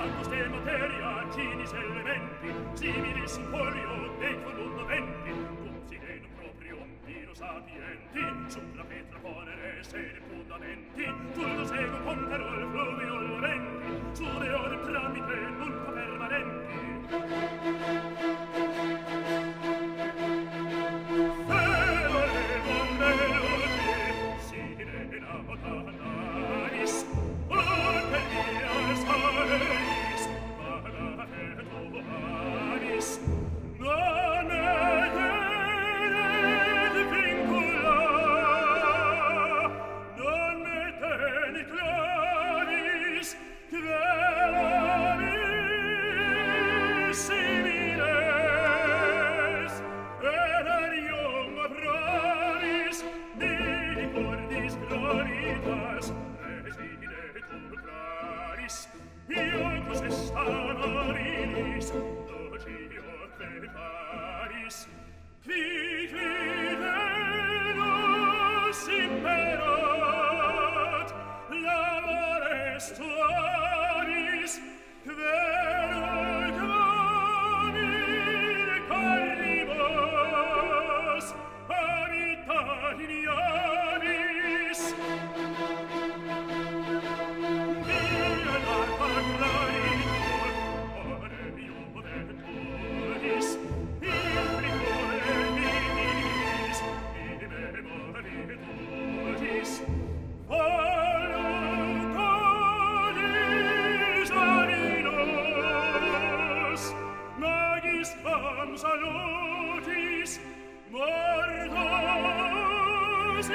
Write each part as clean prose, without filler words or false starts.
anguste materia, cinis elementi, similis in folio, dei fondamenti, cum si denum proprium viro sapienti, sulla pietra ponere sede fondamenti, sul sego conterò il fluvio venti, su de ore tramite nunca permanenti.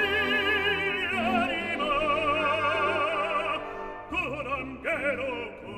Anima, con angelo